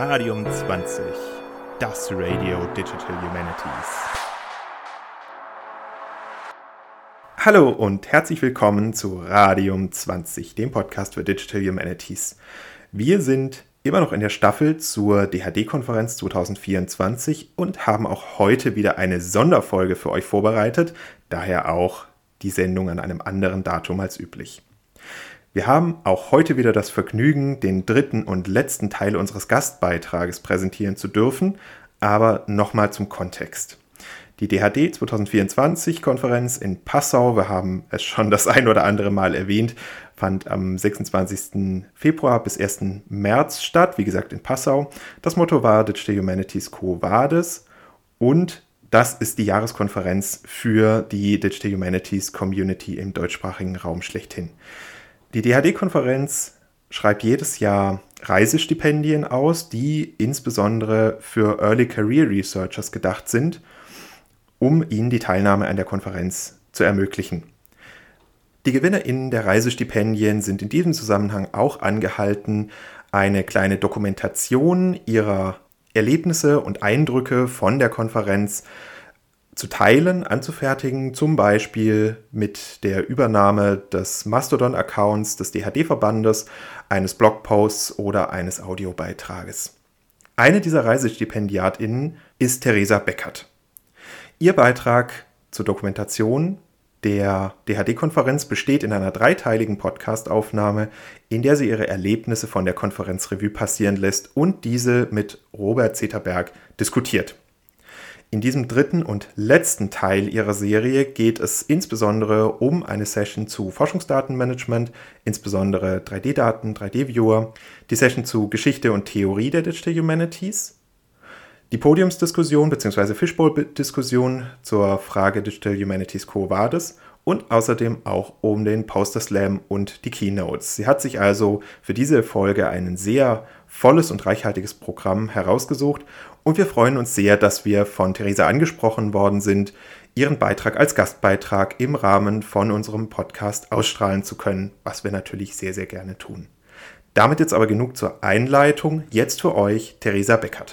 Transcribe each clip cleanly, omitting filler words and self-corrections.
Radium 20, das Radio Digital Humanities. Hallo und herzlich willkommen zu Radium 20, dem Podcast für Digital Humanities. Wir sind immer noch in der Staffel zur DHD-Konferenz 2024 und haben auch heute wieder eine Sonderfolge für euch vorbereitet, daher auch die Sendung an einem anderen Datum als üblich. Wir haben auch heute wieder das Vergnügen, den dritten und letzten Teil unseres Gastbeitrages präsentieren zu dürfen, aber nochmal zum Kontext. Die DHD 2024-Konferenz in Passau, wir haben es schon das ein oder andere Mal erwähnt, fand am 26. Februar bis 1. März statt, wie gesagt in Passau. Das Motto war Digital Humanities Quo Vadis und das ist die Jahreskonferenz für die Digital Humanities Community im deutschsprachigen Raum schlechthin. Die DHD-Konferenz schreibt jedes Jahr Reisestipendien aus, die insbesondere für Early Career Researchers gedacht sind, um ihnen die Teilnahme an der Konferenz zu ermöglichen. Die GewinnerInnen der Reisestipendien sind in diesem Zusammenhang auch angehalten, eine kleine Dokumentation ihrer Erlebnisse und Eindrücke von der Konferenz zu teilen, anzufertigen, zum Beispiel mit der Übernahme des Mastodon-Accounts des DHD-Verbandes, eines Blogposts oder eines Audiobeitrages. Eine dieser ReisestipendiatInnen ist Theresa Beckert. Ihr Beitrag zur Dokumentation der DHD-Konferenz besteht in einer dreiteiligen Podcast-Aufnahme, in der sie ihre Erlebnisse von der Konferenz Revue passieren lässt und diese mit Robert Zeterberg diskutiert. In diesem dritten und letzten Teil ihrer Serie geht es insbesondere um eine Session zu Forschungsdatenmanagement, insbesondere 3D-Daten, 3D-Viewer, die Session zu Geschichte und Theorie der Digital Humanities, die Podiumsdiskussion bzw. Fishbowl-Diskussion zur Frage Digital Humanities Quo Vadis und außerdem auch um den Poster Slam und die Keynotes. Sie hat sich also für diese Folge ein sehr volles und reichhaltiges Programm herausgesucht und wir freuen uns sehr, dass wir von Theresa angesprochen worden sind, ihren Beitrag als Gastbeitrag im Rahmen von unserem Podcast ausstrahlen zu können, was wir natürlich sehr, sehr gerne tun. Damit jetzt aber genug zur Einleitung. Jetzt für euch Theresa Beckert.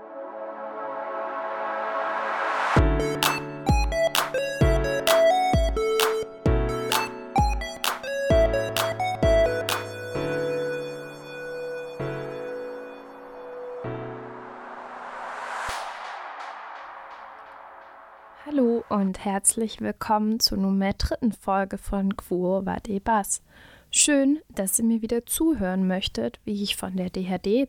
Hallo und herzlich willkommen zur nunmehr dritten Folge von Quo Vadis. Schön, dass ihr mir wieder zuhören möchtet, wie ich von der DHD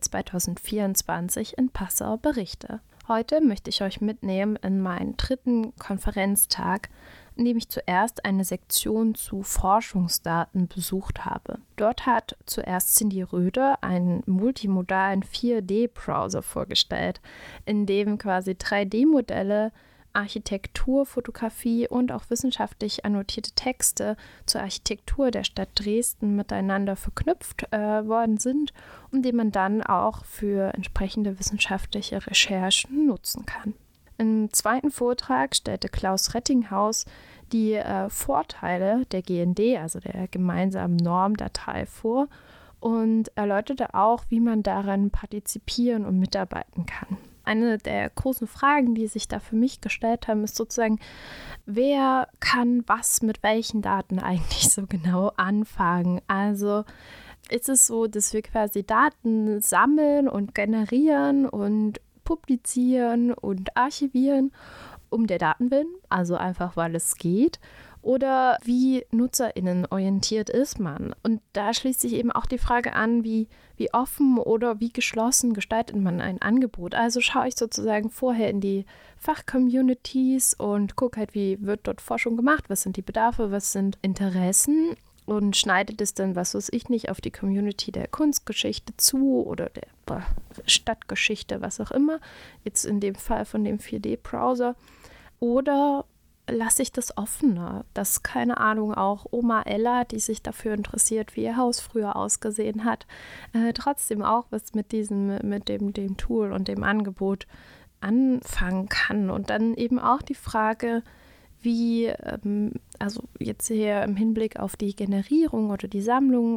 2024 in Passau berichte. Heute möchte ich euch mitnehmen in meinen dritten Konferenztag, in dem ich zuerst eine Sektion zu Forschungsdaten besucht habe. Dort hat zuerst Cindy Röde einen multimodalen 4D-Browser vorgestellt, in dem quasi 3D-Modelle Architektur, Fotografie und auch wissenschaftlich annotierte Texte zur Architektur der Stadt Dresden miteinander verknüpft worden sind und die man dann auch für entsprechende wissenschaftliche Recherchen nutzen kann. Im zweiten Vortrag stellte Klaus Rettinghaus die Vorteile der GND, also der gemeinsamen Normdatei, vor und erläuterte auch, wie man daran partizipieren und mitarbeiten kann. Eine der großen Fragen, die sich da für mich gestellt haben, ist sozusagen, wer kann was mit welchen Daten eigentlich so genau anfangen? Also ist es so, dass wir quasi Daten sammeln und generieren und publizieren und archivieren um der Daten willen, also einfach, weil es geht? Oder wie NutzerInnen orientiert ist man? Und da schließt sich eben auch die Frage an, wie offen oder wie geschlossen gestaltet man ein Angebot. Also schaue ich sozusagen vorher in die Fachcommunities und gucke halt, wie wird dort Forschung gemacht, was sind die Bedarfe, was sind Interessen und schneidet es dann, was weiß ich nicht, auf die Community der Kunstgeschichte zu oder der Stadtgeschichte, was auch immer. Jetzt in dem Fall von dem 4D-Browser. Oder lasse ich das offener, dass, keine Ahnung, auch Oma Ella, die sich dafür interessiert, wie ihr Haus früher ausgesehen hat, trotzdem auch was mit dem Tool und dem Angebot anfangen kann. Und dann eben auch die Frage, wie, also jetzt hier im Hinblick auf die Generierung oder die Sammlung und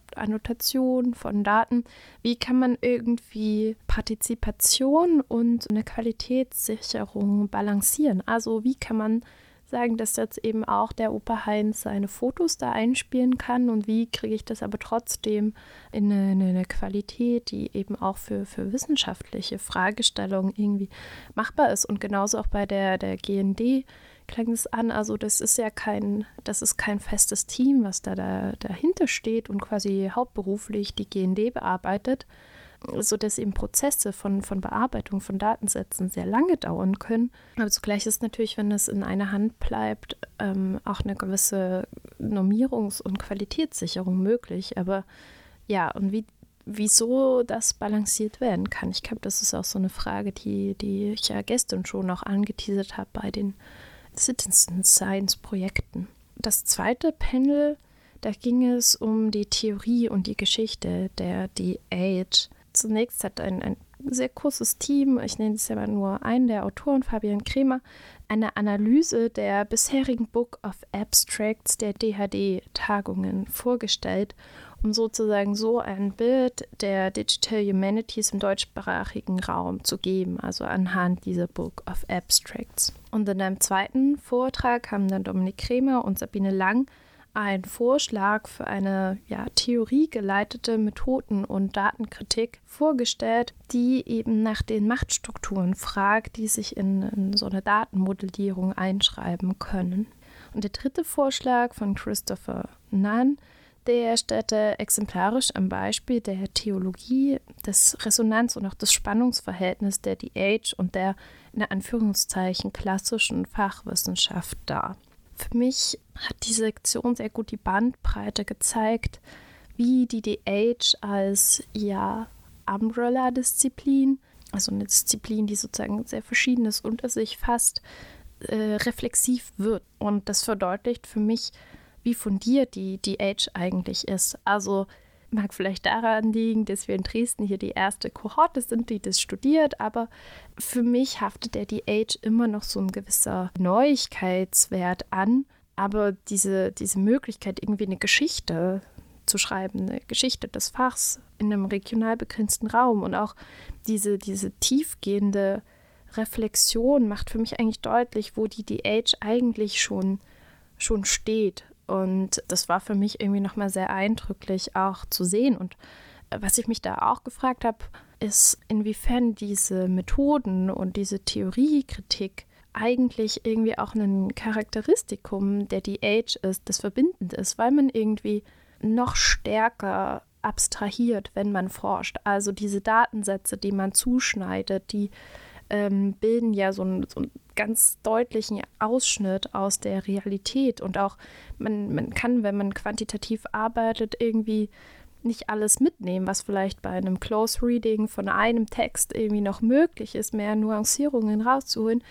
Annotation von Daten. Wie kann man irgendwie Partizipation und eine Qualitätssicherung balancieren? Also wie kann man sagen, dass jetzt eben auch der Opa Heinz seine Fotos da einspielen kann und wie kriege ich das aber trotzdem in eine Qualität, die eben auch für wissenschaftliche Fragestellungen irgendwie machbar ist. Und genauso auch bei der GND klang es an, also das ist kein festes Team, was dahinter steht und quasi hauptberuflich die GND bearbeitet, sodass eben Prozesse von Bearbeitung von Datensätzen sehr lange dauern können. Aber zugleich ist natürlich, wenn es in einer Hand bleibt, auch eine gewisse Normierungs- und Qualitätssicherung möglich. Aber ja, und wieso das balanciert werden kann, ich glaube, das ist auch so eine Frage, die ich ja gestern schon noch angeteasert habe bei den Citizen Science Projekten. Das zweite Panel, da ging es um die Theorie und die Geschichte der DH. Zunächst hat ein sehr großes Team, ich nenne es ja mal nur einen der Autoren, Fabian Kremer, eine Analyse der bisherigen Book of Abstracts der DHD-Tagungen vorgestellt, um sozusagen so ein Bild der Digital Humanities im deutschsprachigen Raum zu geben, also anhand dieser Book of Abstracts. Und in einem zweiten Vortrag haben dann Dominik Kremer und Sabine Lang einen Vorschlag für eine theoriegeleitete Methoden- und Datenkritik vorgestellt, die eben nach den Machtstrukturen fragt, die sich in so eine Datenmodellierung einschreiben können. Und der dritte Vorschlag von Christopher Nunn, der stellte exemplarisch am Beispiel der Theologie das Resonanz- und auch das Spannungsverhältnis der DH und der in Anführungszeichen klassischen Fachwissenschaft dar. Für mich hat die Sektion sehr gut die Bandbreite gezeigt, wie die DH als Umbrella-Disziplin, also eine Disziplin, die sozusagen sehr Verschiedenes unter sich fasst, reflexiv wird. Und das verdeutlicht für mich, wie fundiert die DH eigentlich ist. Also mag vielleicht daran liegen, dass wir in Dresden hier die erste Kohorte sind, die das studiert, aber für mich haftet der DH immer noch so ein gewisser Neuigkeitswert an, aber diese Möglichkeit, irgendwie eine Geschichte zu schreiben, eine Geschichte des Fachs in einem regional begrenzten Raum und auch diese tiefgehende Reflexion macht für mich eigentlich deutlich, wo die DH eigentlich schon steht. Und das war für mich irgendwie nochmal sehr eindrücklich auch zu sehen. Und was ich mich da auch gefragt habe, ist, inwiefern diese Methoden und diese Theoriekritik eigentlich irgendwie auch ein Charakteristikum der DH ist, das verbindend ist, weil man irgendwie noch stärker abstrahiert, wenn man forscht. Also diese Datensätze, die man zuschneidet, die bilden ja so einen ganz deutlichen Ausschnitt aus der Realität. Und auch man kann, wenn man quantitativ arbeitet, irgendwie nicht alles mitnehmen, was vielleicht bei einem Close Reading von einem Text irgendwie noch möglich ist, mehr Nuancierungen rauszuholen.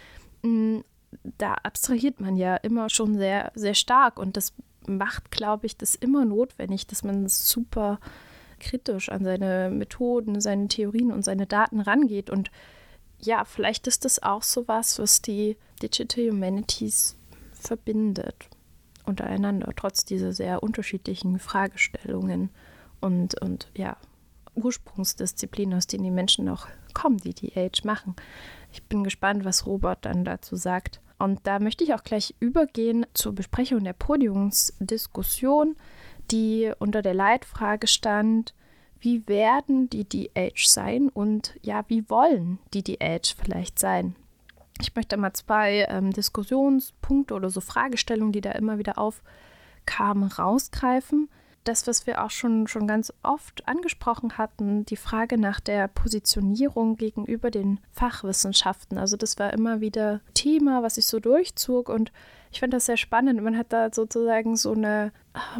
Da abstrahiert man ja immer schon sehr, sehr stark. Und das macht, glaube ich, das immer notwendig, dass man super kritisch an seine Methoden, seine Theorien und seine Daten rangeht. Und ja, vielleicht ist das auch sowas, was die Digital Humanities verbindet untereinander, trotz dieser sehr unterschiedlichen Fragestellungen und Ursprungsdisziplinen, aus denen die Menschen auch kommen, die DH machen. Ich bin gespannt, was Robert dann dazu sagt. Und da möchte ich auch gleich übergehen zur Besprechung der Podiumsdiskussion, die unter der Leitfrage stand: Wie werden die DH sein und wie wollen die DH vielleicht sein? Ich möchte mal 2 Diskussionspunkte oder so Fragestellungen, die da immer wieder aufkamen, rausgreifen. Das, was wir auch schon ganz oft angesprochen hatten, die Frage nach der Positionierung gegenüber den Fachwissenschaften. Also das war immer wieder Thema, was sich so durchzog, und ich fand das sehr spannend. Man hat da sozusagen so eine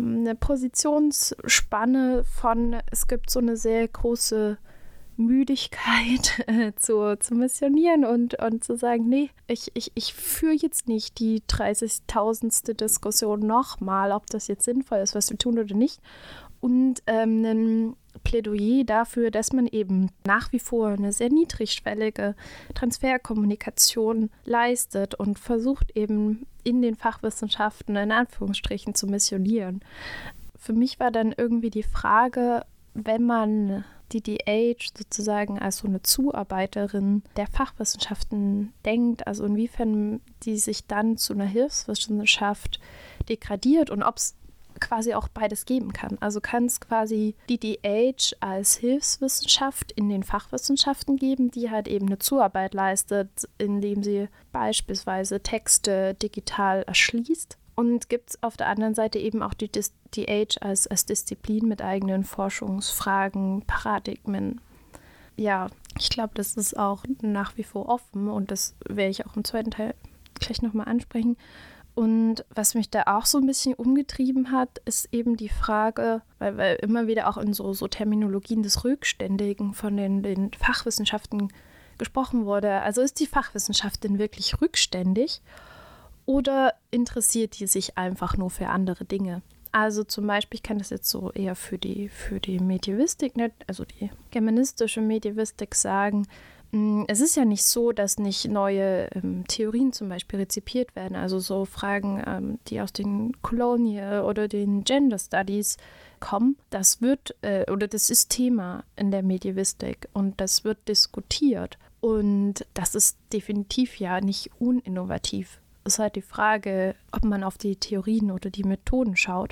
Positionsspanne von, es gibt so eine sehr große Müdigkeit zu missionieren und zu sagen, nee, ich führe jetzt nicht die 30.000. Diskussion nochmal, ob das jetzt sinnvoll ist, was wir tun oder nicht. Und ein Plädoyer dafür, dass man eben nach wie vor eine sehr niedrigschwellige Transferkommunikation leistet und versucht eben in den Fachwissenschaften in Anführungsstrichen zu missionieren. für mich war dann irgendwie die Frage, wenn man die DH sozusagen als so eine Zuarbeiterin der Fachwissenschaften denkt, also inwiefern die sich dann zu einer Hilfswissenschaft degradiert und ob es quasi auch beides geben kann. Also kann es quasi die DH als Hilfswissenschaft in den Fachwissenschaften geben, die halt eben eine Zuarbeit leistet, indem sie beispielsweise Texte digital erschließt. Und gibt es auf der anderen Seite eben auch die DH als Disziplin mit eigenen Forschungsfragen, Paradigmen. Ja, ich glaube, das ist auch nach wie vor offen und das werde ich auch im zweiten Teil gleich nochmal ansprechen. Und was mich da auch so ein bisschen umgetrieben hat, ist eben die Frage, weil immer wieder auch in so Terminologien des Rückständigen von den Fachwissenschaften gesprochen wurde. Also ist die Fachwissenschaft denn wirklich rückständig? Oder interessiert die sich einfach nur für andere Dinge? Also zum Beispiel, ich kann das jetzt so eher für die Medievistik, also die germanistische Medievistik sagen, es ist ja nicht so, dass nicht neue Theorien zum Beispiel rezipiert werden. Also so Fragen, die aus den Colonial oder den Gender Studies kommen, das wird, oder das ist Thema in der Medievistik und das wird diskutiert. Und das ist definitiv ja nicht uninnovativ. Es ist halt die Frage, ob man auf die Theorien oder die Methoden schaut.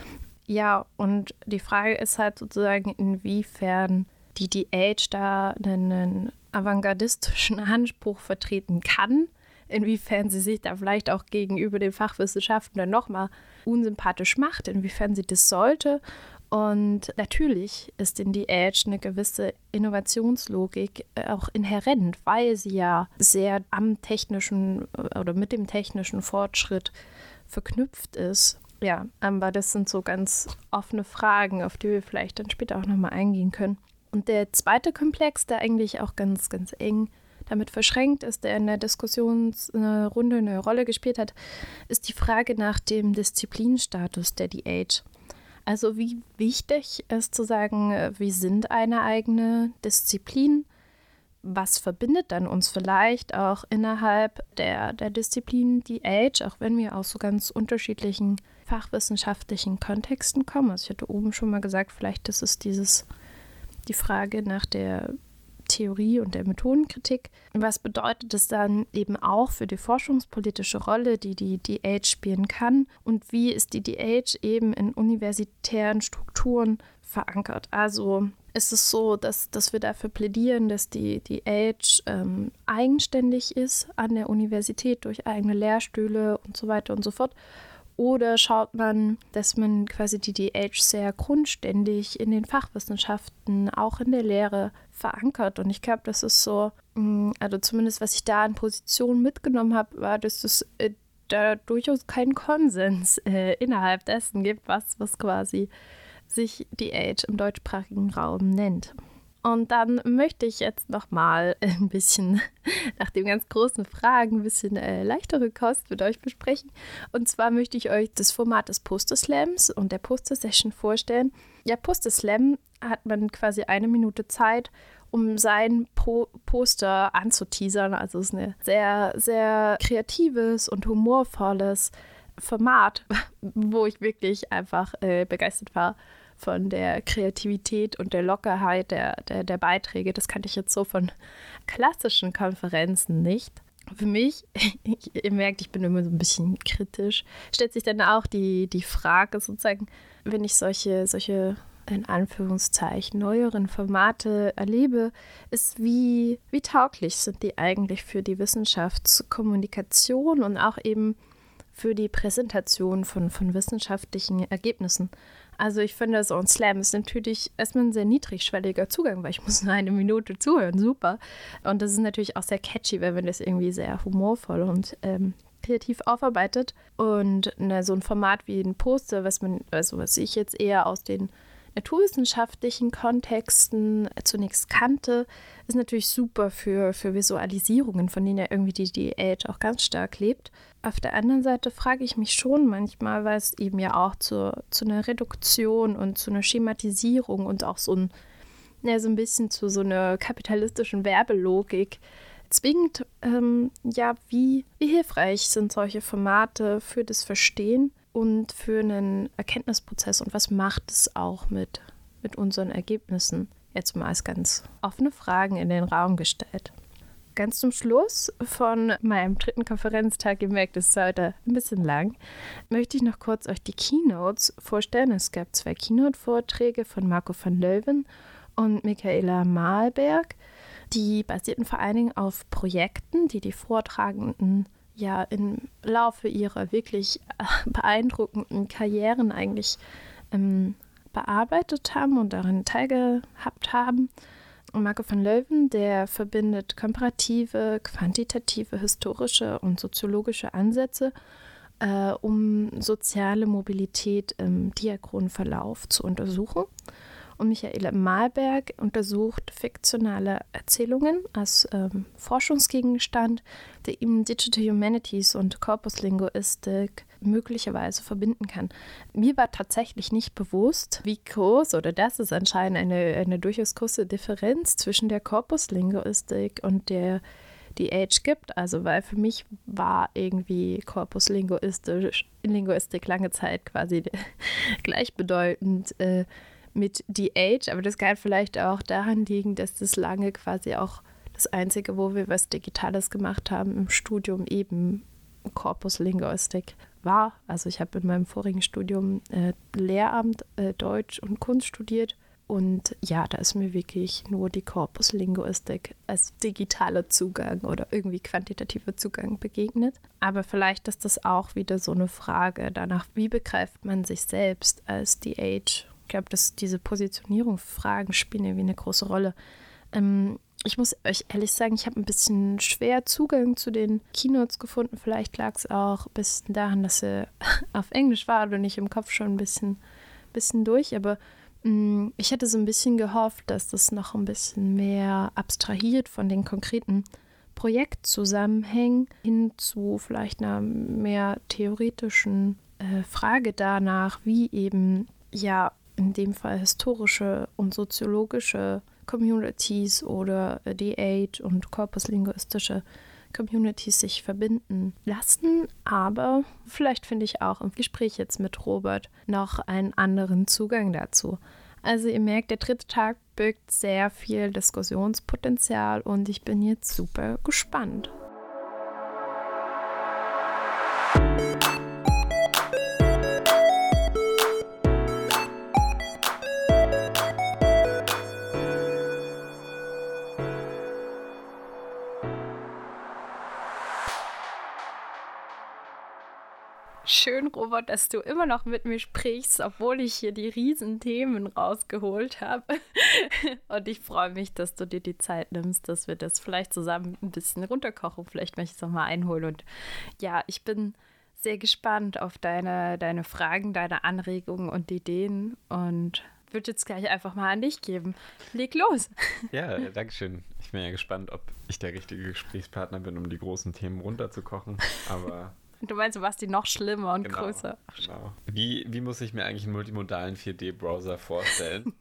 Ja, und die Frage ist halt sozusagen, inwiefern die DH da einen avantgardistischen Anspruch vertreten kann, inwiefern sie sich da vielleicht auch gegenüber den Fachwissenschaften dann nochmal unsympathisch macht, inwiefern sie das sollte. Und natürlich ist in DH eine gewisse Innovationslogik auch inhärent, weil sie ja sehr am technischen oder mit dem technischen Fortschritt verknüpft ist. Ja, aber das sind so ganz offene Fragen, auf die wir vielleicht dann später auch nochmal eingehen können. Und der zweite Komplex, der eigentlich auch ganz, ganz eng damit verschränkt ist, der in der Diskussionsrunde eine Rolle gespielt hat, ist die Frage nach dem Disziplinstatus der DH. Also wie wichtig ist zu sagen, wir sind eine eigene Disziplin. Was verbindet dann uns vielleicht auch innerhalb der Disziplin DH, auch wenn wir aus so ganz unterschiedlichen fachwissenschaftlichen Kontexten kommen. Also ich hatte oben schon mal gesagt, vielleicht ist es die Frage nach der Theorie und der Methodenkritik. Was bedeutet es dann eben auch für die forschungspolitische Rolle, die DH spielen kann? Und wie ist die DH eben in universitären Strukturen verankert? Also ist es so, dass wir dafür plädieren, dass die DH eigenständig ist an der Universität durch eigene Lehrstühle und so weiter und so fort? Oder schaut man, dass man quasi die DH sehr grundständig in den Fachwissenschaften, auch in der Lehre verankert? Und ich glaube, das ist so, also zumindest was ich da an Positionen mitgenommen habe, war, dass es da durchaus keinen Konsens innerhalb dessen gibt, was quasi sich DH im deutschsprachigen Raum nennt. Und dann möchte ich jetzt nochmal ein bisschen, nach den ganz großen Fragen, ein bisschen leichtere Kost mit euch besprechen. Und zwar möchte ich euch das Format des Poster-Slams und der Poster-Session vorstellen. Ja, Poster-Slam hat man quasi 1 Minute Zeit, um sein Poster anzuteasern. Also es ist ein sehr, sehr kreatives und humorvolles Format, wo ich wirklich einfach begeistert war von der Kreativität und der Lockerheit der Beiträge. Das kannte ich jetzt so von klassischen Konferenzen nicht. Für mich, ihr merkt, ich bin immer so ein bisschen kritisch, stellt sich dann auch die Frage sozusagen, wenn ich solche in Anführungszeichen neueren Formate erlebe, ist wie tauglich sind die eigentlich für die Wissenschaftskommunikation und auch eben für die Präsentation von wissenschaftlichen Ergebnissen. Also ich finde, so ein Slam ist natürlich erstmal ein sehr niedrigschwelliger Zugang, weil ich muss nur 1 Minute zuhören, super. Und das ist natürlich auch sehr catchy, weil man das irgendwie sehr humorvoll und kreativ aufarbeitet. Und so ein Format wie ein Poster, was ich jetzt eher aus den naturwissenschaftlichen Kontexten zunächst kannte, ist natürlich super für Visualisierungen, von denen ja irgendwie die DH auch ganz stark lebt. Auf der anderen Seite frage ich mich schon manchmal, weil es eben ja auch zu einer Reduktion und zu einer Schematisierung und auch so ein bisschen zu so einer kapitalistischen Werbelogik zwingt, wie hilfreich sind solche Formate für das Verstehen und für einen Erkenntnisprozess und was macht es auch mit unseren Ergebnissen? Jetzt mal als ganz offene Fragen in den Raum gestellt. Ganz zum Schluss von meinem 3. Konferenztag, ihr merkt, es ist heute ein bisschen lang, möchte ich noch kurz euch die Keynotes vorstellen. Es gab 2 Keynote-Vorträge von Marco van Leuven und Michaela Malberg. Die basierten vor allen Dingen auf Projekten, die die Vortragenden ja im Laufe ihrer wirklich beeindruckenden Karrieren eigentlich bearbeitet haben und darin teilgehabt haben. Und Marco van Leuven, der verbindet komparative, quantitative, historische und soziologische Ansätze, um soziale Mobilität im diachronen Verlauf zu untersuchen. Und Michaela Malberg untersucht fiktionale Erzählungen als Forschungsgegenstand, der ihm Digital Humanities und Korpuslinguistik möglicherweise verbinden kann. Mir war tatsächlich nicht bewusst, wie groß oder dass es anscheinend eine durchaus große Differenz zwischen der Korpuslinguistik und die Age gibt. Also weil für mich war irgendwie Korpuslinguistik lange Zeit quasi gleichbedeutend mit die Age, aber das kann vielleicht auch daran liegen, dass das lange quasi auch das Einzige, wo wir was Digitales gemacht haben im Studium, eben Korpuslinguistik war. Also ich habe in meinem vorigen Studium Lehramt Deutsch und Kunst studiert und ja, da ist mir wirklich nur die Korpuslinguistik als digitaler Zugang oder irgendwie quantitativer Zugang begegnet. Aber vielleicht ist das auch wieder so eine Frage danach, wie begreift man sich selbst als die Age? Ich glaube, dass diese Positionierungsfragen spielen irgendwie eine große Rolle. Ich muss euch ehrlich sagen, ich habe ein bisschen schwer Zugang zu den Keynotes gefunden. Vielleicht lag es auch ein bisschen daran, dass sie auf Englisch war und ich im Kopf schon ein bisschen durch. Aber ich hätte so ein bisschen gehofft, dass das noch ein bisschen mehr abstrahiert von den konkreten Projektzusammenhängen hin zu vielleicht einer mehr theoretischen Frage danach, wie eben ja in dem Fall historische und soziologische Communities oder die Age und korpuslinguistische Communities sich verbinden lassen. Aber vielleicht finde ich auch im Gespräch jetzt mit Robert noch einen anderen Zugang dazu. Also ihr merkt, der 3. Tag birgt sehr viel Diskussionspotenzial und ich bin jetzt super gespannt. Schön, Robert, dass du immer noch mit mir sprichst, obwohl ich hier die riesen Themen rausgeholt habe. Und ich freue mich, dass du dir die Zeit nimmst, dass wir das vielleicht zusammen ein bisschen runterkochen. Vielleicht möchte ich es nochmal einholen. Und ja, ich bin sehr gespannt auf deine Fragen, deine Anregungen und Ideen. Und würde jetzt gleich einfach mal an dich geben. Leg los. Ja, danke schön. Ich bin ja gespannt, ob ich der richtige Gesprächspartner bin, um die großen Themen runterzukochen. Aber du meinst, du machst die noch schlimmer und genau, größer. Genau. Wie muss ich mir eigentlich einen multimodalen 4D-Browser vorstellen?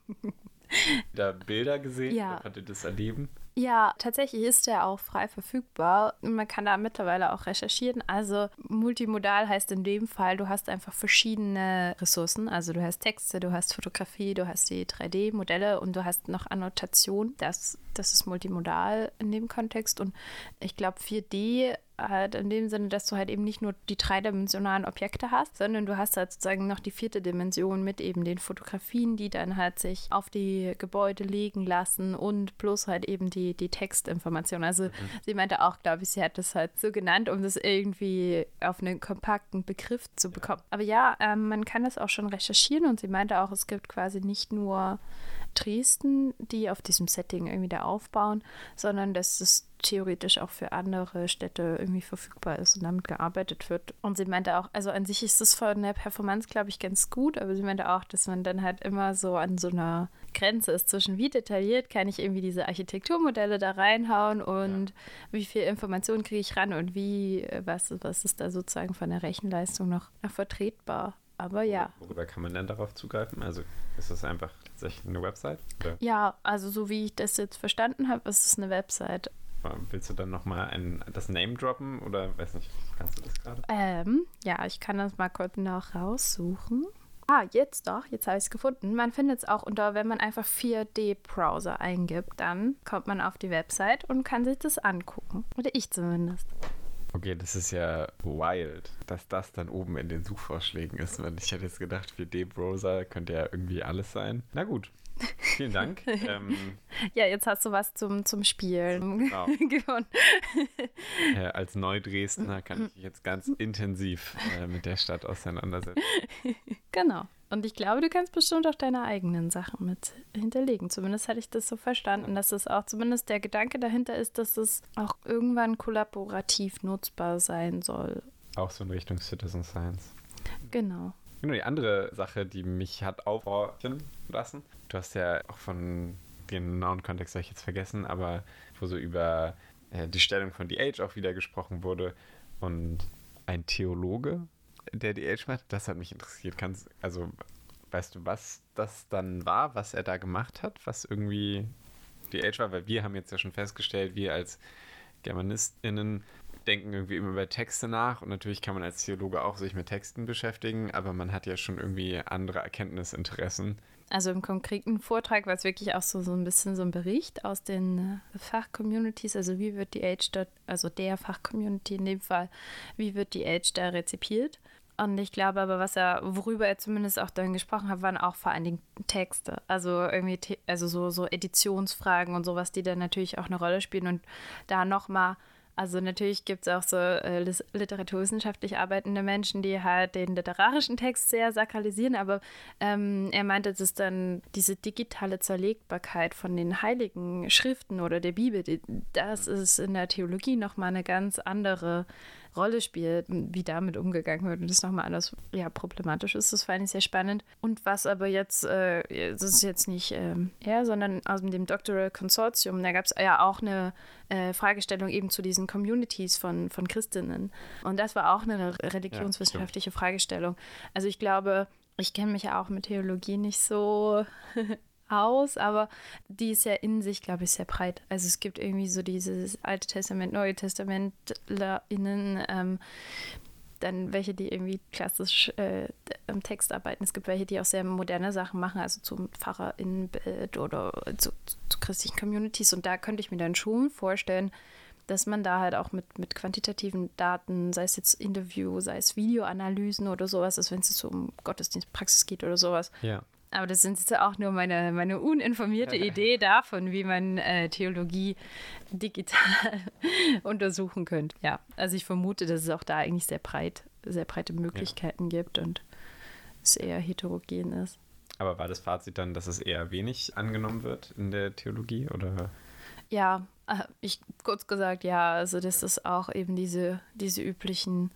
Da Bilder gesehen? Ja. Oder könnt ihr das erleben? Ja, tatsächlich ist der auch frei verfügbar. Man kann da mittlerweile auch recherchieren. Also multimodal heißt in dem Fall, du hast einfach verschiedene Ressourcen. Also du hast Texte, du hast Fotografie, du hast die 3D-Modelle und du hast noch Annotation. Das ist multimodal in dem Kontext. Und ich glaube 4D halt in dem Sinne, dass du halt eben nicht nur die dreidimensionalen Objekte hast, sondern du hast halt sozusagen noch die 4. Dimension mit eben den Fotografien, die dann halt sich auf die Gebäude legen lassen und plus halt eben die Textinformation. Also sie meinte auch, glaube ich, sie hat das halt so genannt, um das irgendwie auf einen kompakten Begriff zu bekommen. Aber ja, man kann das auch schon recherchieren und sie meinte auch, es gibt quasi nicht nur Dresden, die auf diesem Setting irgendwie da aufbauen, sondern dass es theoretisch auch für andere Städte irgendwie verfügbar ist und damit gearbeitet wird. Und sie meinte auch, also an sich ist das von der Performance, glaube ich, ganz gut, aber sie meinte auch, dass man dann halt immer so an so einer Grenze ist zwischen wie detailliert kann ich irgendwie diese Architekturmodelle da reinhauen und wie viel Information kriege ich ran und was ist da sozusagen von der Rechenleistung noch vertretbar. Aber ja. Worüber kann man denn darauf zugreifen? Also ist das einfach tatsächlich eine Website? Oder? Ja, also so wie ich das jetzt verstanden habe, ist es eine Website. Willst du dann nochmal das Name droppen oder weiß nicht, kannst du das? gerade? Ja, ich kann das mal kurz noch raussuchen. Jetzt habe ich es gefunden. Man findet es auch wenn man einfach 4D-Browser eingibt, dann kommt man auf die Website und kann sich das angucken. Oder ich zumindest. Okay, das ist ja wild, dass das dann oben in den Suchvorschlägen ist. Ich hätte jetzt gedacht, 4D-Browser könnte ja irgendwie alles sein. Na gut, vielen Dank. Ja, jetzt hast du was zum Spielen Genau. gewonnen. Als Neudresdner kann ich mich jetzt ganz intensiv mit der Stadt auseinandersetzen. Genau. Und ich glaube, du kannst bestimmt auch deine eigenen Sachen mit hinterlegen. Zumindest hatte ich das so verstanden, dass es auch zumindest der Gedanke dahinter ist, dass es auch irgendwann kollaborativ nutzbar sein soll. Auch so in Richtung Citizen Science. Genau. Genau, die andere Sache, die mich hat aufhorchen lassen. Du hast ja auch von den genauen Kontext habe ich jetzt vergessen, aber wo so über die Stellung von DH auch wieder gesprochen wurde und ein Theologe, der DH macht, das hat mich interessiert. Weißt du, was das dann war, was er da gemacht hat, was irgendwie DH war? Weil wir haben jetzt ja schon festgestellt, wir als GermanistInnen denken irgendwie immer über Texte nach und natürlich kann man als Theologe auch sich mit Texten beschäftigen, aber man hat ja schon irgendwie andere Erkenntnisinteressen. Also im konkreten Vortrag war es wirklich auch so ein bisschen so ein Bericht aus den Fachcommunities, also wie wird die Age dort, also der Fachcommunity in dem Fall, wie wird die Age da rezipiert? Und ich glaube aber, worüber er zumindest auch dann gesprochen hat, waren auch vor allen Dingen Texte. Also irgendwie, so Editionsfragen und sowas, die dann natürlich auch eine Rolle spielen und da nochmal. Also natürlich gibt es auch so literaturwissenschaftlich arbeitende Menschen, die halt den literarischen Text sehr sakralisieren, aber er meinte, dass dann diese digitale Zerlegbarkeit von den heiligen Schriften oder der Bibel, das ist in der Theologie nochmal eine ganz andere Rolle spielt, wie damit umgegangen wird und das nochmal anders problematisch ist. Das fand ich sehr spannend. Und was aber jetzt, das ist jetzt nicht er, sondern aus dem Doctoral Consortium, da gab es ja auch eine Fragestellung eben zu diesen Communities von Christinnen. Und das war auch eine religionswissenschaftliche Fragestellung. Also ich glaube, ich kenne mich ja auch mit Theologie nicht so aus, aber die ist ja in sich, glaube ich, sehr breit. Also es gibt irgendwie so dieses Alte Testament, Neue TestamentlerInnen, dann welche, die irgendwie klassisch am Text arbeiten. Es gibt welche, die auch sehr moderne Sachen machen, also zum PfarrerInnenbild oder zu christlichen Communities. Und da könnte ich mir dann schon vorstellen, dass man da halt auch mit quantitativen Daten, sei es jetzt Interview, sei es Videoanalysen oder sowas, also wenn es so um Gottesdienstpraxis geht oder sowas. Ja. Aber das sind jetzt auch nur meine uninformierte Idee davon, wie man Theologie digital untersuchen könnte. Ja, also ich vermute, dass es auch da eigentlich sehr breite Möglichkeiten gibt und es eher heterogen ist. Aber war das Fazit dann, dass es eher wenig angenommen wird in der Theologie, oder? Ja, kurz gesagt, ja, also das ist auch eben diese üblichen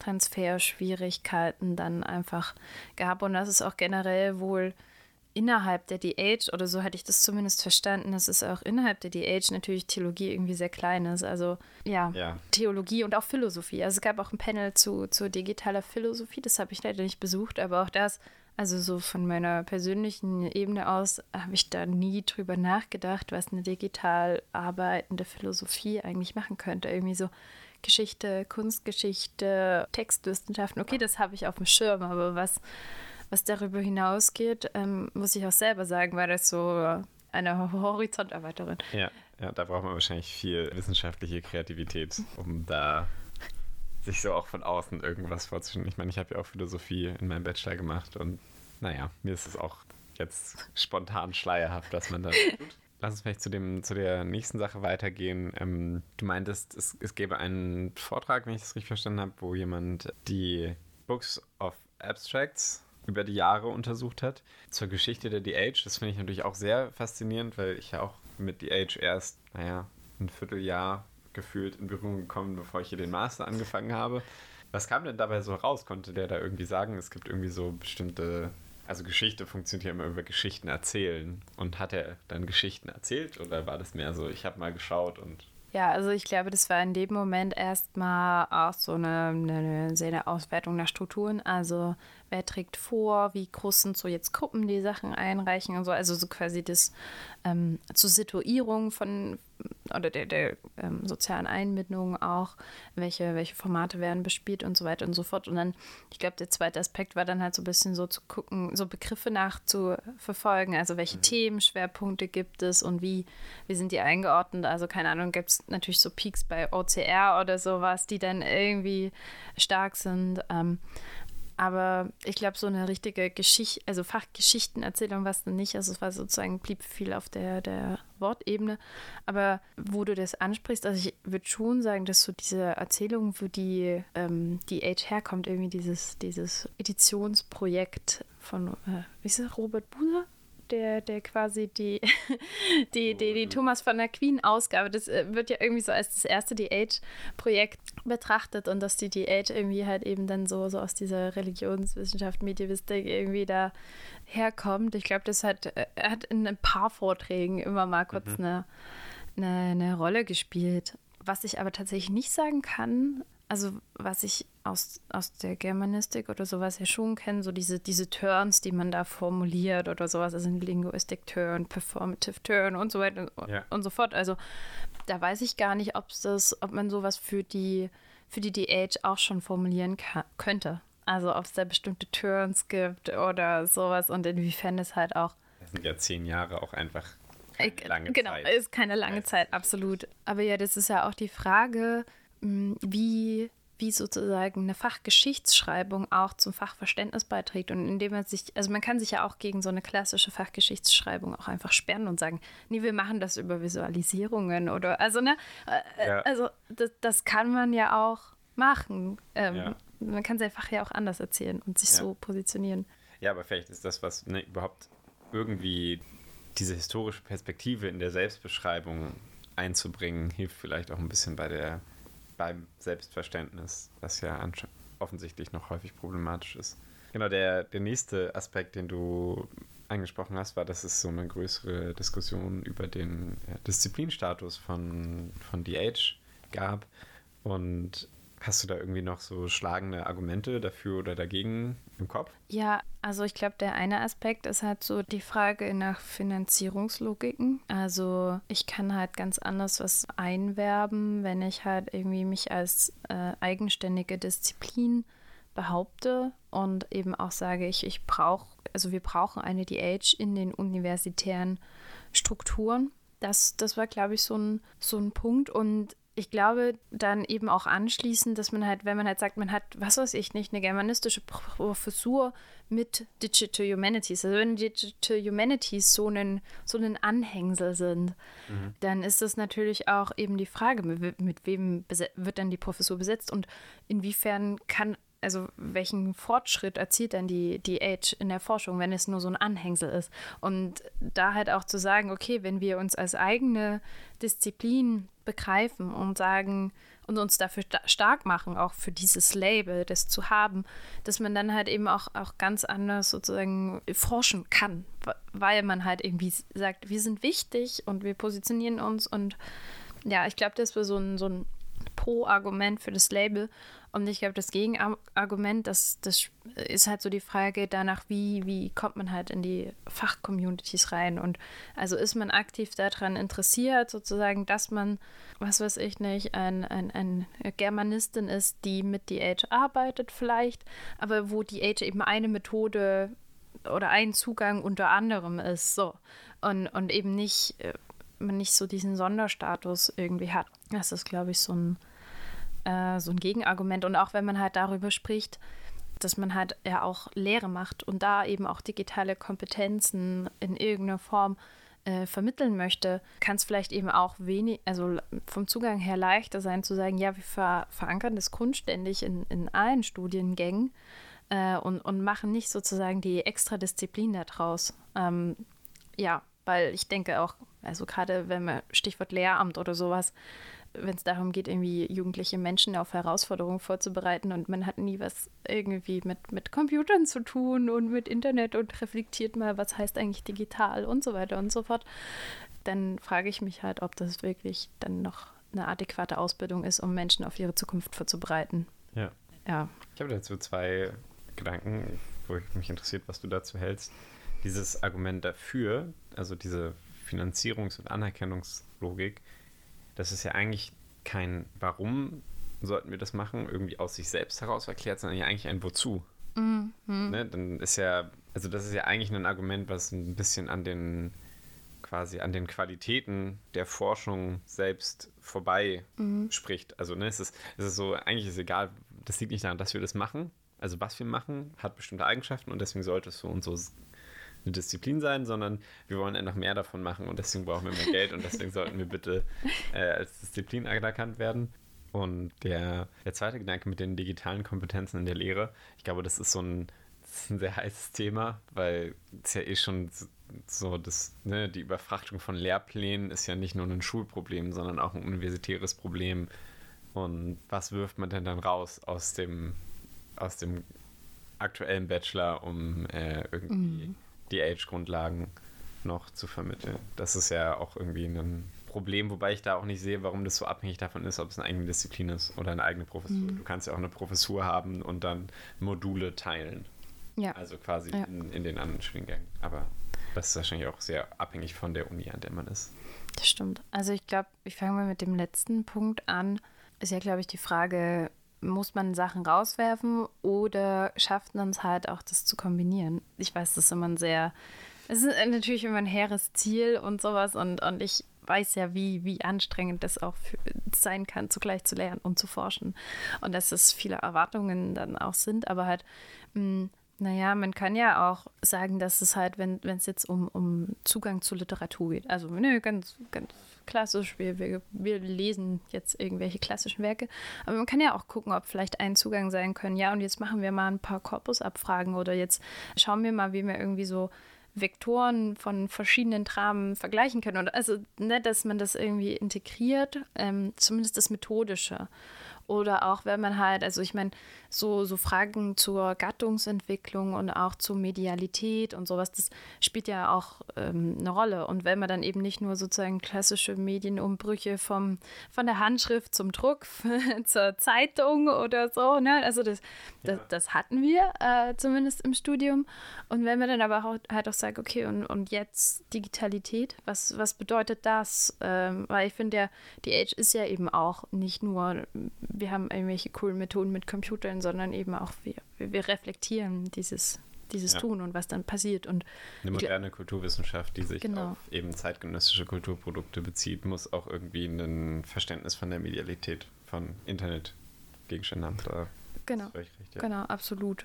Transferschwierigkeiten dann einfach gab. Und das ist auch generell wohl innerhalb der DH, oder so hatte ich das zumindest verstanden, dass es auch innerhalb der DH natürlich Theologie irgendwie sehr klein ist. Also ja. Theologie und auch Philosophie. Also es gab auch ein Panel zu digitaler Philosophie, das habe ich leider nicht besucht, aber auch das, also so von meiner persönlichen Ebene aus, habe ich da nie drüber nachgedacht, was eine digital arbeitende Philosophie eigentlich machen könnte. Irgendwie so Geschichte, Kunstgeschichte, Textwissenschaften, okay, das habe ich auf dem Schirm, aber was darüber hinausgeht, muss ich auch selber sagen, war das so eine Horizonterweiterung. Ja, da braucht man wahrscheinlich viel wissenschaftliche Kreativität, um da sich so auch von außen irgendwas vorzustellen. Ich meine, ich habe ja auch Philosophie in meinem Bachelor gemacht und naja, mir ist es auch jetzt spontan schleierhaft, was man da tut. Lass uns vielleicht zu der nächsten Sache weitergehen. Du meintest, es gäbe einen Vortrag, wenn ich das richtig verstanden habe, wo jemand die Books of Abstracts über die Jahre untersucht hat zur Geschichte der DH. Das finde ich natürlich auch sehr faszinierend, weil ich ja auch mit DH erst, ein Vierteljahr gefühlt in Berührung gekommen, bevor ich hier den Master angefangen habe. Was kam denn dabei so raus? Konnte der da irgendwie sagen, es gibt irgendwie so bestimmte... Also Geschichte funktioniert ja immer über Geschichten erzählen. Und hat er dann Geschichten erzählt oder war das mehr so, ich habe mal geschaut und... Ja, also ich glaube, das war in dem Moment erstmal auch so eine Auswertung nach Strukturen. Also wer trägt vor, wie groß sind so jetzt Gruppen, die Sachen einreichen und so. Also so quasi das zur Situierung von oder der sozialen Einbindung auch, welche Formate werden bespielt und so weiter und so fort. Und dann, ich glaube, der zweite Aspekt war dann halt so ein bisschen so zu gucken, so Begriffe nachzuverfolgen, also welche Themenschwerpunkte gibt es und wie sind die eingeordnet. Also keine Ahnung, gibt es natürlich so Peaks bei OCR oder sowas, die dann irgendwie stark sind. Aber ich glaube, so eine richtige Geschichte, also Fachgeschichtenerzählung war es dann nicht. Also es war sozusagen, blieb viel auf der Wortebene. Aber wo du das ansprichst, also ich würde schon sagen, dass so diese Erzählung, wo die Age herkommt, irgendwie dieses Editionsprojekt von, wie ist es, Robert Buser? Der quasi die Thomas von der Queen-Ausgabe, das wird ja irgendwie so als das erste The Age-Projekt betrachtet und dass die Age irgendwie halt eben dann so aus dieser Religionswissenschaft, Medievistik irgendwie da herkommt. Ich glaube, das hat in ein paar Vorträgen immer mal kurz eine Rolle gespielt. Was ich aber tatsächlich nicht sagen kann, also was ich aus der Germanistik oder sowas ja schon kenne, so diese Turns, die man da formuliert oder sowas, also ein Linguistic Turn, Performative Turn und so weiter und so fort. Also da weiß ich gar nicht, ob man sowas für die Age auch schon formulieren könnte. Also ob es da bestimmte Turns gibt oder sowas und inwiefern es halt auch. Das sind ja 10 Jahre auch einfach keine lange Zeit. Genau, ist keine lange Zeit, absolut. Aber ja, das ist ja auch die Frage, wie sozusagen eine Fachgeschichtsschreibung auch zum Fachverständnis beiträgt und indem man kann sich ja auch gegen so eine klassische Fachgeschichtsschreibung auch einfach sperren und sagen, nee, wir machen das über Visualisierungen oder, also, also das kann man ja auch machen. Man kann es einfach ja auch anders erzählen und sich so positionieren. Ja, aber vielleicht ist das, was überhaupt irgendwie diese historische Perspektive in der Selbstbeschreibung einzubringen, hilft vielleicht auch ein bisschen beim Selbstverständnis, das ja offensichtlich noch häufig problematisch ist. Genau, der nächste Aspekt, den du angesprochen hast, war, dass es so eine größere Diskussion über den Disziplinstatus von The Age gab. Und hast du da irgendwie noch so schlagende Argumente dafür oder dagegen im Kopf? Ja, also ich glaube, der eine Aspekt ist halt so die Frage nach Finanzierungslogiken. Also ich kann halt ganz anders was einwerben, wenn ich halt irgendwie mich als eigenständige Disziplin behaupte und eben auch sage, wir brauchen eine The Age in den universitären Strukturen. Das war, glaube ich, so ein Punkt. Und ich glaube dann eben auch anschließend, dass man halt, wenn man halt sagt, man hat, was weiß ich nicht, eine germanistische Professur mit Digital Humanities, also wenn Digital Humanities so einen Anhängsel sind, dann ist das natürlich auch eben die Frage, mit wem wird dann die Professur besetzt und inwiefern welchen Fortschritt erzielt dann die Age in der Forschung, wenn es nur so ein Anhängsel ist. Und da halt auch zu sagen, okay, wenn wir uns als eigene Disziplin begreifen und sagen und uns dafür stark machen, auch für dieses Label, das zu haben, dass man dann halt eben auch ganz anders sozusagen forschen kann, weil man halt irgendwie sagt, wir sind wichtig und wir positionieren uns und ja, ich glaube, das war so ein Pro-Argument für das Label. Und ich glaube, das Gegenargument, das ist halt so die Frage danach, wie kommt man halt in die Fachcommunities rein? Und also ist man aktiv daran interessiert, sozusagen, dass man, was weiß ich nicht, eine Germanistin ist, die mit The Age arbeitet vielleicht, aber wo The Age eben eine Methode oder ein Zugang unter anderem ist, so. Und eben nicht, man nicht so diesen Sonderstatus irgendwie hat. Das ist, glaube ich, so ein Gegenargument. Und auch wenn man halt darüber spricht, dass man halt ja auch Lehre macht und da eben auch digitale Kompetenzen in irgendeiner Form vermitteln möchte, kann es vielleicht eben auch vom Zugang her leichter sein zu sagen, ja, wir verankern das grundständig in allen Studiengängen und machen nicht sozusagen die Extradisziplin daraus. Weil ich denke auch, also gerade wenn man Stichwort Lehramt oder sowas, wenn es darum geht, irgendwie jugendliche Menschen auf Herausforderungen vorzubereiten und man hat nie was irgendwie mit Computern zu tun und mit Internet und reflektiert mal, was heißt eigentlich digital und so weiter und so fort, dann frage ich mich halt, ob das wirklich dann noch eine adäquate Ausbildung ist, um Menschen auf ihre Zukunft vorzubereiten. Ja. Ich habe dazu 2 Gedanken, wo mich interessiert, was du dazu hältst. Dieses Argument dafür, also diese Finanzierungs- und Anerkennungslogik, das ist ja eigentlich kein Warum sollten wir das machen, irgendwie aus sich selbst heraus erklärt, sondern ja eigentlich ein Wozu. Ne? Dann ist ja, also das ist ja eigentlich ein Argument, was ein bisschen an den Qualitäten der Forschung selbst vorbei spricht. Also ne, es ist so, eigentlich ist egal, das liegt nicht daran, dass wir das machen. Also was wir machen, hat bestimmte Eigenschaften und deswegen sollte es für uns so eine Disziplin sein, sondern wir wollen einfach mehr davon machen und deswegen brauchen wir mehr Geld und deswegen sollten wir bitte als Disziplin anerkannt werden. Und der zweite Gedanke mit den digitalen Kompetenzen in der Lehre, ich glaube, das ist ein sehr heißes Thema, weil es ja schon so, die Überfrachtung von Lehrplänen ist ja nicht nur ein Schulproblem, sondern auch ein universitäres Problem. Und was wirft man denn dann raus aus dem aktuellen Bachelor, um irgendwie die Age-Grundlagen noch zu vermitteln? Das ist ja auch irgendwie ein Problem, wobei ich da auch nicht sehe, warum das so abhängig davon ist, ob es eine eigene Disziplin ist oder eine eigene Professur. Du kannst ja auch eine Professur haben und dann Module teilen. Ja. Also quasi in den anderen Studiengängen. Aber das ist wahrscheinlich auch sehr abhängig von der Uni, an der man ist. Das stimmt. Also ich glaube, ich fange mal mit dem letzten Punkt an. Ist ja, glaube ich, die Frage, muss man Sachen rauswerfen oder schafft man es halt auch, das zu kombinieren? Ich weiß, das ist immer es ist natürlich immer ein hehres Ziel und sowas und ich weiß ja, wie anstrengend das auch sein kann, zugleich zu lernen und zu forschen. Und dass es viele Erwartungen dann auch sind, aber halt, man kann ja auch sagen, dass es halt, wenn es jetzt um Zugang zu Literatur geht, also ganz, ganz klassisch, wir lesen jetzt irgendwelche klassischen Werke, aber man kann ja auch gucken, ob vielleicht ein Zugang sein können, ja, und jetzt machen wir mal ein paar Korpusabfragen oder jetzt schauen wir mal, wie wir irgendwie so Vektoren von verschiedenen Dramen vergleichen können. Und also, dass man das irgendwie integriert, zumindest das Methodische. Oder auch, wenn man halt, also ich meine, so Fragen zur Gattungsentwicklung und auch zur Medialität und sowas, das spielt ja auch eine Rolle. Und wenn man dann eben nicht nur sozusagen klassische Medienumbrüche von der Handschrift zum Druck zur Zeitung oder so, ne? Also das hatten wir zumindest im Studium. Und wenn man dann aber halt auch sagt, okay, und jetzt Digitalität, was bedeutet das? Weil ich finde, die Age ist ja eben auch nicht nur, wir haben irgendwelche coolen Methoden mit Computern, sondern eben auch wir reflektieren dieses Tun und was dann passiert. Und eine moderne Kulturwissenschaft, die sich auf eben zeitgenössische Kulturprodukte bezieht, muss auch irgendwie ein Verständnis von der Medialität von Internetgegenständen haben. Da genau, ist recht, ja. Genau, absolut.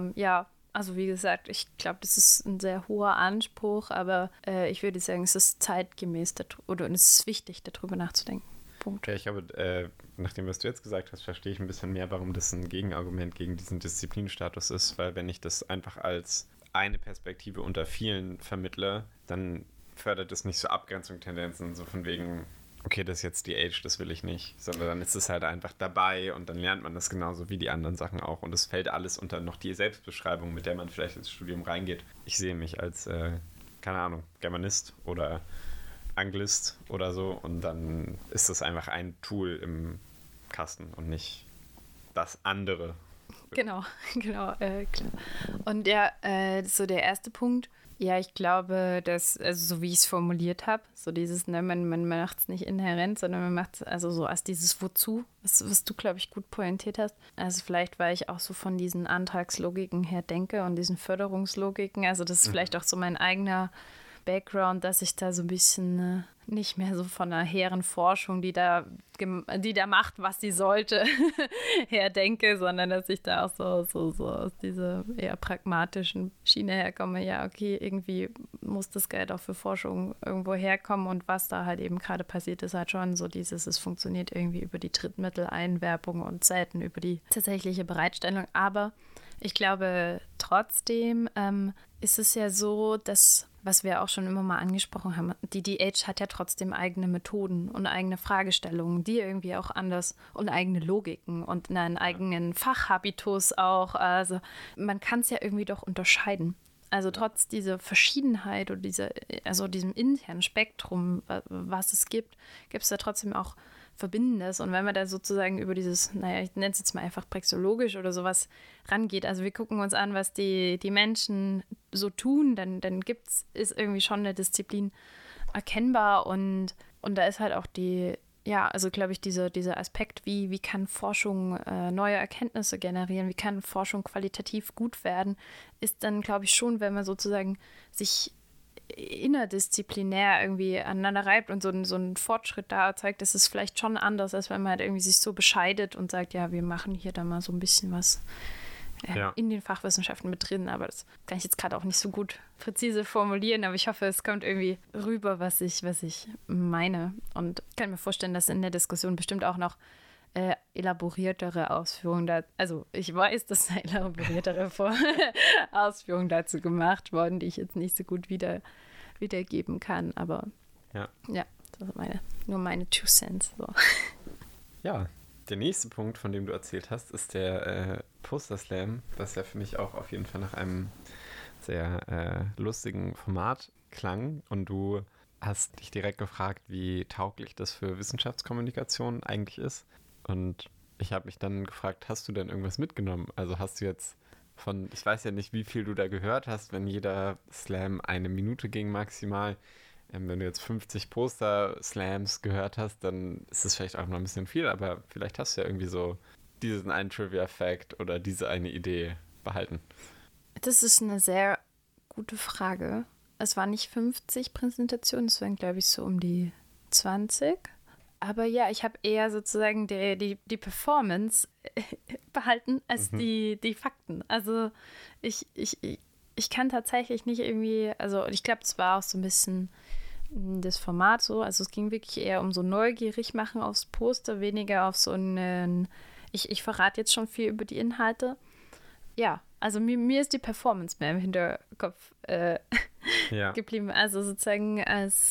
Also wie gesagt, ich glaube, das ist ein sehr hoher Anspruch, aber ich würde sagen, es ist zeitgemäß oder es ist wichtig, darüber nachzudenken. Punkt. Ja, ich glaube, nach dem, was du jetzt gesagt hast, verstehe ich ein bisschen mehr, warum das ein Gegenargument gegen diesen Disziplinstatus ist, weil wenn ich das einfach als eine Perspektive unter vielen vermittle, dann fördert es nicht so Abgrenzungstendenzen, so von wegen, okay, das ist jetzt die Age, das will ich nicht, sondern dann ist es halt einfach dabei und dann lernt man das genauso wie die anderen Sachen auch und es fällt alles unter noch die Selbstbeschreibung, mit der man vielleicht ins Studium reingeht. Ich sehe mich als, keine Ahnung, Germanist oder Anglist oder so und dann ist das einfach ein Tool im Kasten und nicht das andere. Genau, klar. Und ja, so der erste Punkt, ja, ich glaube, dass, also so wie ich es formuliert habe, so dieses, man macht es nicht inhärent, sondern man macht es also so als dieses Wozu, was du, glaube ich, gut pointiert hast. Also vielleicht, weil ich auch so von diesen Antragslogiken her denke und diesen Förderungslogiken, also das ist vielleicht auch so mein eigener Background, dass ich da so ein bisschen nicht mehr so von einer hehren Forschung, die da macht, was sie sollte, her denke, sondern dass ich da auch so aus dieser eher pragmatischen Schiene herkomme. Ja, okay, irgendwie muss das Geld auch für Forschung irgendwo herkommen und was da halt eben gerade passiert, ist halt schon so es funktioniert irgendwie über die Drittmitteleinwerbung und selten über die tatsächliche Bereitstellung. Aber ich glaube, trotzdem ist es ja so, dass, was wir auch schon immer mal angesprochen haben, die DH hat ja trotzdem eigene Methoden und eigene Fragestellungen, die irgendwie auch anders und eigene Logiken und einen eigenen Fachhabitus auch. Also man kann es ja irgendwie doch unterscheiden. Also trotz dieser Verschiedenheit oder diesem internen Spektrum, was es gibt es da trotzdem auch Verbindendes. Und wenn man da sozusagen über dieses, ich nenne es jetzt mal einfach praxeologisch oder sowas rangeht, also wir gucken uns an, was die Menschen so tun, dann ist irgendwie schon eine Disziplin erkennbar und da ist halt auch die ja, also glaube ich, dieser Aspekt, wie kann Forschung neue Erkenntnisse generieren, wie kann Forschung qualitativ gut werden, ist dann, glaube ich, schon, wenn man sozusagen sich interdisziplinär irgendwie aneinander reibt und so einen Fortschritt da erzeugt, das ist vielleicht schon anders, als wenn man halt irgendwie sich so bescheidet und sagt, ja, wir machen hier da mal so ein bisschen was in den Fachwissenschaften mit drin, aber das kann ich jetzt gerade auch nicht so gut präzise formulieren, aber ich hoffe, es kommt irgendwie rüber, was ich meine, und ich kann mir vorstellen, dass in der Diskussion bestimmt auch noch elaboriertere Ausführungen da, also ich weiß, dass da elaboriertere Ausführungen dazu gemacht wurden, die ich jetzt nicht so gut wiedergeben kann, aber ja, das ist nur meine 2 Cents. So. Ja, der nächste Punkt, von dem du erzählt hast, ist der Poster Slam, das ja für mich auch auf jeden Fall nach einem sehr lustigen Format klang, und du hast dich direkt gefragt, wie tauglich das für Wissenschaftskommunikation eigentlich ist. Und ich habe mich dann gefragt, hast du denn irgendwas mitgenommen? Also hast du jetzt ich weiß ja nicht, wie viel du da gehört hast, wenn jeder Slam 1 Minute ging maximal. Wenn du jetzt 50 Poster-Slams gehört hast, dann ist es vielleicht auch noch ein bisschen viel, aber vielleicht hast du ja irgendwie so diesen einen Trivia-Fact oder diese eine Idee behalten. Das ist eine sehr gute Frage. Es waren nicht 50 Präsentationen, es waren, glaube ich, so um die 20. Aber ja, ich habe eher sozusagen die Performance behalten als die Fakten. Also ich kann tatsächlich nicht irgendwie, also ich glaube, es war auch so ein bisschen das Format so, also es ging wirklich eher um so neugierig machen aufs Poster, weniger auf so einen, ich verrate jetzt schon viel über die Inhalte. Ja, also mir ist die Performance mehr im Hinterkopf geblieben, also sozusagen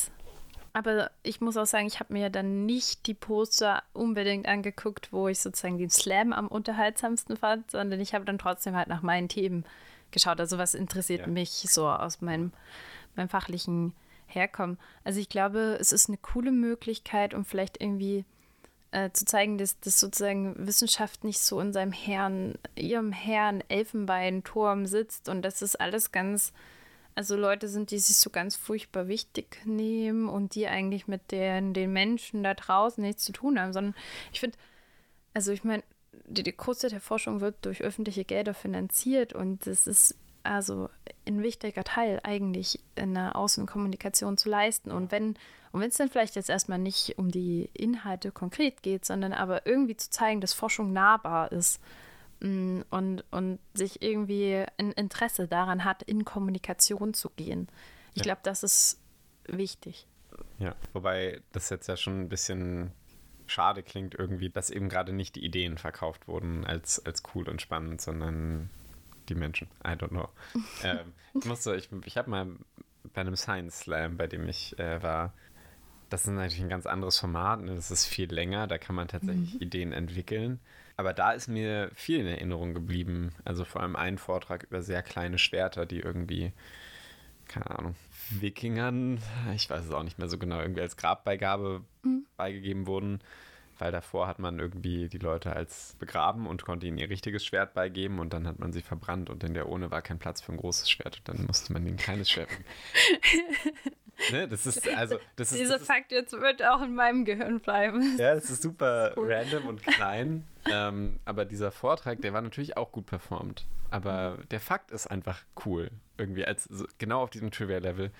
aber ich muss auch sagen, ich habe mir dann nicht die Poster unbedingt angeguckt, wo ich sozusagen den Slam am unterhaltsamsten fand, sondern ich habe dann trotzdem halt nach meinen Themen geschaut. Also was interessiert mich so aus meinem fachlichen Herkommen. Also ich glaube, es ist eine coole Möglichkeit, um vielleicht irgendwie zu zeigen, dass sozusagen Wissenschaft nicht so in ihrem Herrn Elfenbeinturm sitzt und dass es alles also Leute sind, die sich so ganz furchtbar wichtig nehmen und die eigentlich mit den Menschen da draußen nichts zu tun haben, sondern ich finde, also ich meine, die Großteil der Forschung wird durch öffentliche Gelder finanziert und das ist also ein wichtiger Teil eigentlich in der Außenkommunikation zu leisten. Und wenn es dann vielleicht jetzt erstmal nicht um die Inhalte konkret geht, sondern aber irgendwie zu zeigen, dass Forschung nahbar ist, und sich irgendwie ein Interesse daran hat, in Kommunikation zu gehen. Ich glaube, das ist wichtig. Ja, wobei das jetzt ja schon ein bisschen schade klingt irgendwie, dass eben gerade nicht die Ideen verkauft wurden als cool und spannend, sondern die Menschen. I don't know. Ich habe mal bei einem Science Slam, bei dem ich war, das ist natürlich ein ganz anderes Format, ne? Das ist viel länger, da kann man tatsächlich Ideen entwickeln. Aber da ist mir viel in Erinnerung geblieben. Also vor allem ein Vortrag über sehr kleine Schwerter, die irgendwie, keine Ahnung, Wikingern, ich weiß es auch nicht mehr so genau, irgendwie als Grabbeigabe beigegeben wurden. Weil davor hat man irgendwie die Leute als begraben und konnte ihnen ihr richtiges Schwert beigeben und dann hat man sie verbrannt und in der Urne war kein Platz für ein großes Schwert und dann musste man ihnen ein kleines Schwert ne, Dieser Fakt jetzt wird auch in meinem Gehirn bleiben. Ja, das ist super random und klein, aber dieser Vortrag, der war natürlich auch gut performt, aber der Fakt ist einfach cool, irgendwie genau auf diesem Trivia-Level.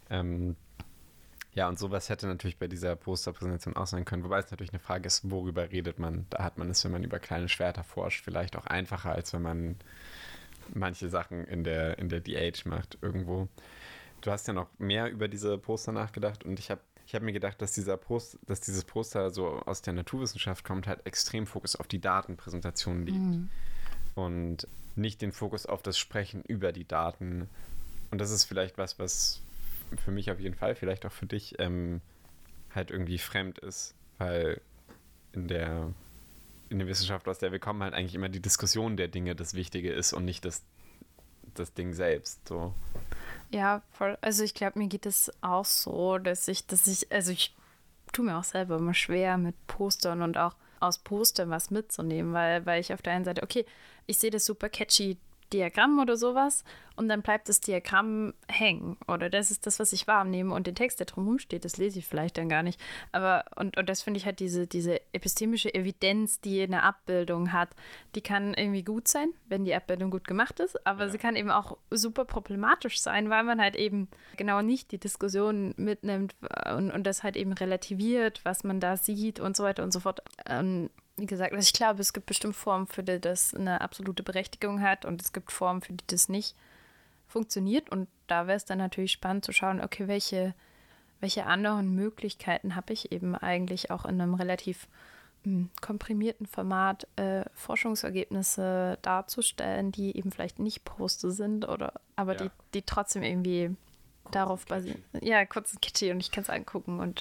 Ja, und sowas hätte natürlich bei dieser Posterpräsentation auch sein können, wobei es natürlich eine Frage ist, worüber redet man. Da hat man es, wenn man über kleine Schwerter forscht, vielleicht auch einfacher, als wenn man manche Sachen in der DH macht irgendwo. Du hast ja noch mehr über diese Poster nachgedacht und ich hab mir gedacht, dass dieses Poster so aus der Naturwissenschaft kommt, halt extrem Fokus auf die Datenpräsentation liegt und nicht den Fokus auf das Sprechen über die Daten. Und das ist vielleicht was für mich auf jeden Fall, vielleicht auch für dich, halt irgendwie fremd ist, weil in der Wissenschaft, aus der wir kommen, halt eigentlich immer die Diskussion der Dinge das Wichtige ist und nicht das Ding selbst, so. Ja, voll. Also ich glaube, mir geht es auch so, dass ich tue mir auch selber immer schwer mit Postern und auch aus Postern was mitzunehmen, weil ich auf der einen Seite, okay, ich sehe das super catchy Diagramm oder sowas und dann bleibt das Diagramm hängen oder das ist das, was ich wahrnehme und den Text, der drumherum steht, das lese ich vielleicht dann gar nicht. Aber und das finde ich halt diese epistemische Evidenz, die eine Abbildung hat, die kann irgendwie gut sein, wenn die Abbildung gut gemacht ist, aber sie kann eben auch super problematisch sein, weil man halt eben genau nicht die Diskussion mitnimmt und das halt eben relativiert, was man da sieht und so weiter und so fort. Wie gesagt, also ich glaube, es gibt bestimmt Formen, für die das eine absolute Berechtigung hat und es gibt Formen, für die das nicht funktioniert und da wäre es dann natürlich spannend zu schauen, okay, welche anderen Möglichkeiten habe ich eben eigentlich auch in einem relativ komprimierten Format Forschungsergebnisse darzustellen, die eben vielleicht nicht Poster sind aber die trotzdem irgendwie darauf basieren. Ja, kurz und kitschig und ich kann es angucken und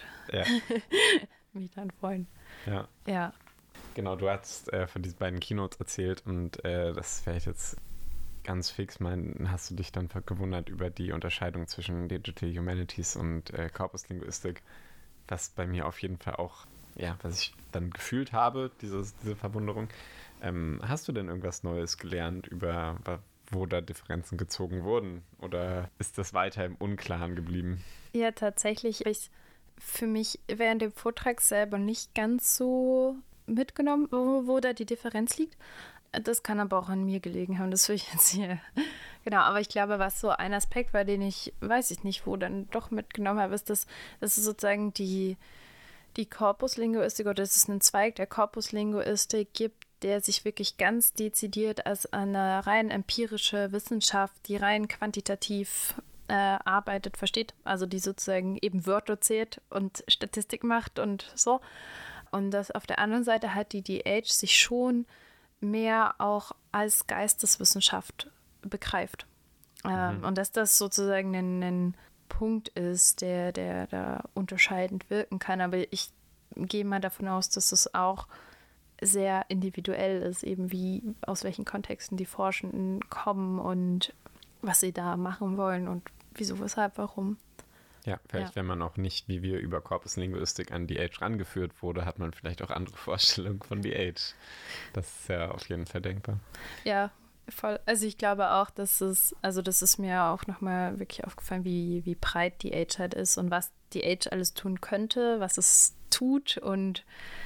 mich dann freuen. Ja. Genau, du hast von diesen beiden Keynotes erzählt und das wäre jetzt ganz fix. Hast du dich dann gewundert über die Unterscheidung zwischen Digital Humanities und Korpuslinguistik, was bei mir auf jeden Fall auch, was ich dann gefühlt habe, diese Verwunderung. Hast du denn irgendwas Neues gelernt über, wo da Differenzen gezogen wurden oder ist das weiter im Unklaren geblieben? Ja, tatsächlich habe ich für mich während dem Vortrag selber nicht ganz so mitgenommen, wo da die Differenz liegt. Das kann aber auch an mir gelegen haben, das will ich jetzt hier. Genau, aber ich glaube, was so ein Aspekt war, den ich, weiß ich nicht, wo dann doch mitgenommen habe, ist, dass es sozusagen die Korpuslinguistik oder dass es einen Zweig der Korpuslinguistik gibt, der sich wirklich ganz dezidiert als eine rein empirische Wissenschaft, die rein quantitativ arbeitet, versteht. Also die sozusagen eben Wörter zählt und Statistik macht und so. Und dass auf der anderen Seite halt die DH sich schon mehr auch als Geisteswissenschaft begreift. Und dass das sozusagen ein Punkt ist, der da unterscheidend wirken kann. Aber ich gehe mal davon aus, dass es auch sehr individuell ist, eben aus welchen Kontexten die Forschenden kommen und was sie da machen wollen und wieso, weshalb, warum. Ja, vielleicht, wenn man auch nicht, wie wir über Korpuslinguistik an DH rangeführt wurde, hat man vielleicht auch andere Vorstellungen von DH. Das ist ja auf jeden Fall denkbar. Ja, voll. Also ich glaube auch, das ist mir auch nochmal wirklich aufgefallen, wie breit DH halt ist und was DH alles tun könnte, was es tut. Und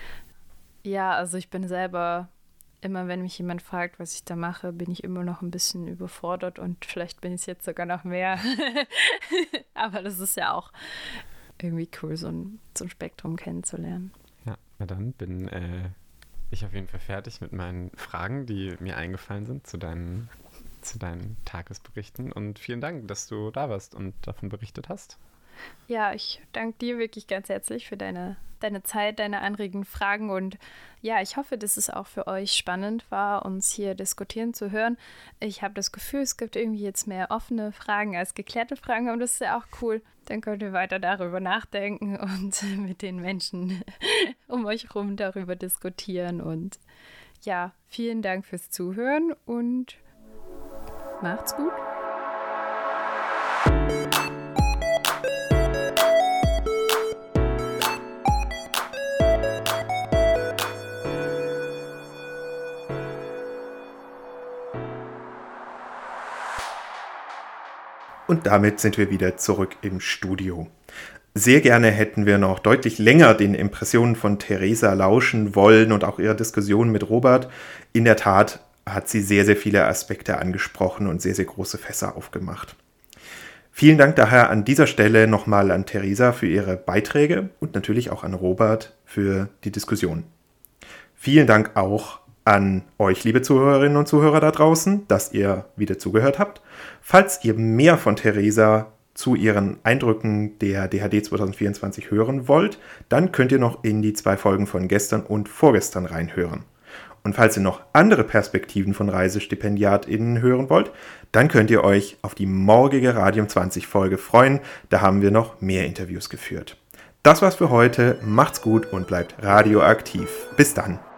ja, also ich bin selber immer, wenn mich jemand fragt, was ich da mache, bin ich immer noch ein bisschen überfordert und vielleicht bin ich es jetzt sogar noch mehr. Aber das ist ja auch irgendwie cool, so ein Spektrum kennenzulernen. Ja, na dann bin ich auf jeden Fall fertig mit meinen Fragen, die mir eingefallen sind zu deinen Tagesberichten. Und vielen Dank, dass du da warst und davon berichtet hast. Ja, ich danke dir wirklich ganz herzlich für deine Zeit, deine anregenden Fragen und ja, ich hoffe, dass es auch für euch spannend war, uns hier diskutieren zu hören. Ich habe das Gefühl, es gibt irgendwie jetzt mehr offene Fragen als geklärte Fragen und das ist ja auch cool. Dann könnt ihr weiter darüber nachdenken und mit den Menschen um euch herum darüber diskutieren und ja, vielen Dank fürs Zuhören und macht's gut. Und damit sind wir wieder zurück im Studio. Sehr gerne hätten wir noch deutlich länger den Impressionen von Theresa lauschen wollen und auch ihrer Diskussion mit Robert. In der Tat hat sie sehr, sehr viele Aspekte angesprochen und sehr, sehr große Fässer aufgemacht. Vielen Dank daher an dieser Stelle nochmal an Theresa für ihre Beiträge und natürlich auch an Robert für die Diskussion. Vielen Dank auch an euch, liebe Zuhörerinnen und Zuhörer da draußen, dass ihr wieder zugehört habt. Falls ihr mehr von Theresa zu ihren Eindrücken der DHD 2024 hören wollt, dann könnt ihr noch in die 2 Folgen von gestern und vorgestern reinhören. Und falls ihr noch andere Perspektiven von ReisestipendiatInnen hören wollt, dann könnt ihr euch auf die morgige Radium 20 Folge freuen. Da haben wir noch mehr Interviews geführt. Das war's für heute. Macht's gut und bleibt radioaktiv. Bis dann.